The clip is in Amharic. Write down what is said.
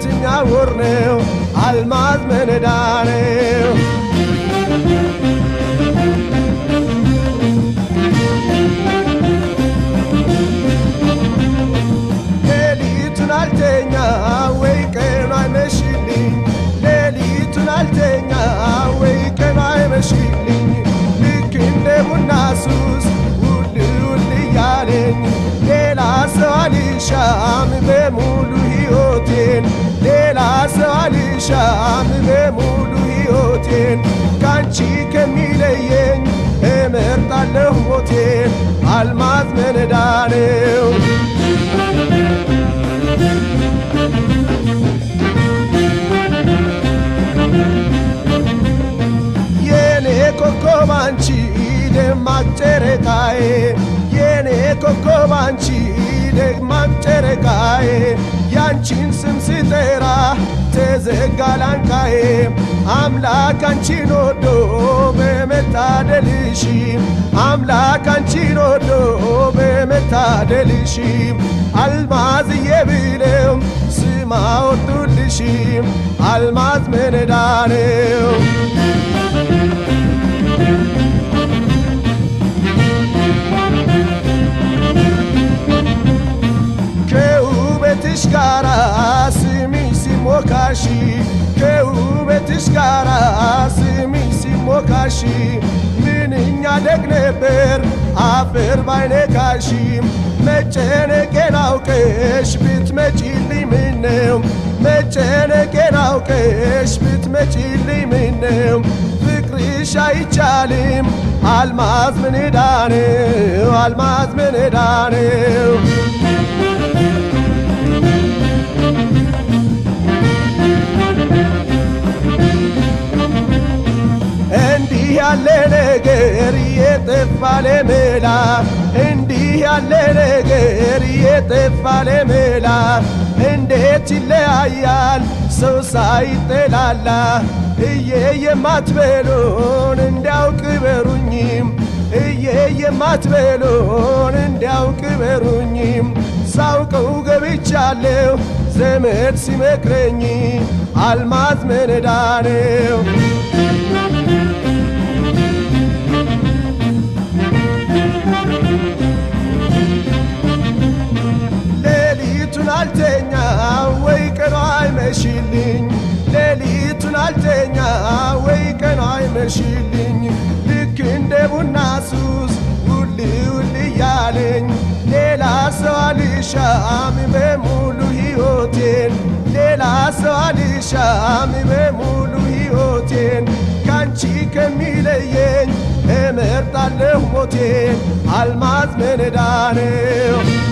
የሚያወር ነው አልማዝ መነዳ ነው ሌሊቱን አልተኛ ወይ ቀኑ አይመሽልኝ ሌሊቱን አልተኛ ወይ ቀኑ አይመሽልኝ ልክ እንደ ቡና ሱስ ውል ውል እያለኝ ሌላ ሰው አልሻም በሙሉ ሕይወቴን ሌላ ሰው አልሻም በሙሉ ሕይወቴን ካንቺ ከሚለየኝ እመርጣለሁ ሞቴን አልማዝ መነዳ ነው የኔ ኮከብ አንቺ ደማቅ ጨረቃዬ የኔ ኮከብ አንቺ ደማቅ ጨረቃዬ ያንቺን ስም ስጠራ ተዘጋ ላንቃዬ አምላክ አንቺን ወዶ በመታደልሽ አምላክ አንቺን ወዶ በመታደልሽ አልማዝዬ ብለው ስም አወጡልሽ አልማዝ መነዳ ነው ከውበትሽ ጋራ ስምሽ ሲሞካሽ ከውበትሽ ጋራ ስምሽ ሲሞካሽ ምንኛ ደግ ነበር አፈር ባይነካሽ መጨነቄን አውቀሽ ብትመጪልኝ ምነው መጨነቄን አውቀሽ ብትመጪልኝ ምነው ፍቅርሽ አይቻልም አልማዝ መነዳ ነው አልማዝ መነዳ ነው እንዲህ ያለ ነገር የጠፋ ለመላ እንዲህ ያለ ነገር የጠፋ ለመላ እንዴት ይለያያል ሰው ሳይጠላላ የማትበሉን እንዲያውቅ በሩኝም የማትበሉን እንዲያውቅ በሩኝም ሳውቀው ገብቻለሁ ዘመድ ሲመክረኝ አልማዝ መነዳ ነው ሌሊቱን አልተኛ ወይ ቀኑ አይመሽልኝ ሌሊቱን አልተኛ ወይ ቀኑ አይመሽልኝ ልክ እንደ ቡና ሱስ ውል ውል እያለኝ ሌላ ሰው አልሻም በሙሉ ሕይወቴን ሌላ ሰው አልሻም በሙሉ ሕይወቴን ካንቺ ከሚለየኝ እመርጣለሁ ሞቴን አልማዝ መነዳ ነው